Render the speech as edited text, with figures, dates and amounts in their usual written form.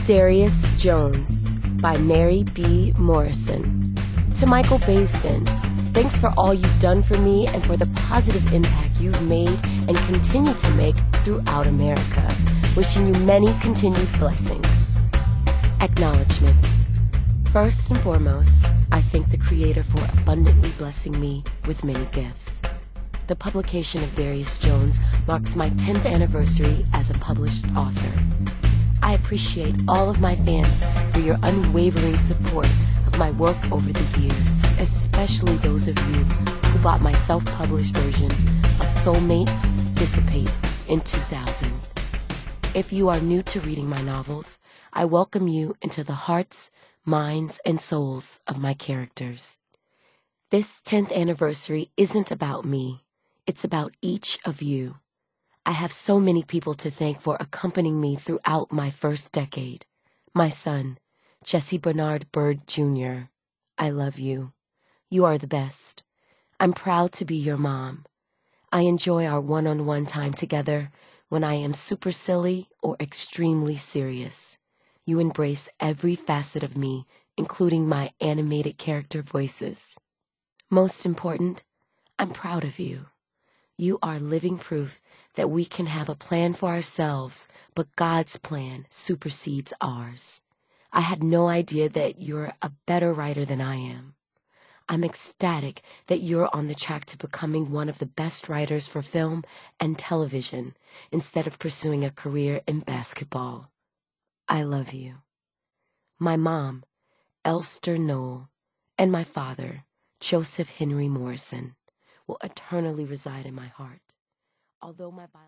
Darius Jones by Mary B. Morrison. To Michael Baisden, thanks for all you've done for me and for the positive impact you've made and continue to make throughout America. Wishing you many continued blessings. Acknowledgements. First and foremost, I thank the Creator for abundantly blessing me with many gifts. The publication of Darius Jones marks my 10th anniversary as a published author. I appreciate all of my fans for your unwavering support of my work over the years, especially those of you who bought my self-published version of Soulmates Dissipate in 2000. If you are new to reading my novels, I welcome you into the hearts, minds, and souls of my characters. This 10th anniversary isn't about me. It's about each of you. I have so many people to thank for accompanying me throughout my first decade. My son, Jesse Bernard Bird Jr., I love you. You are the best. I'm proud to be your mom. I enjoy our one-on-one time together when I am super silly or extremely serious. You embrace every facet of me, including my animated character voices. Most important, I'm proud of you. You are living proof that we can have a plan for ourselves, but God's plan supersedes ours. I had no idea that you're a better writer than I am. I'm ecstatic that you're on the track to becoming one of the best writers for film and television instead of pursuing a career in basketball. I love you. My mom, Elster Knoll, and my father, Joseph Henry Morrison, will eternally reside in my heart. Although my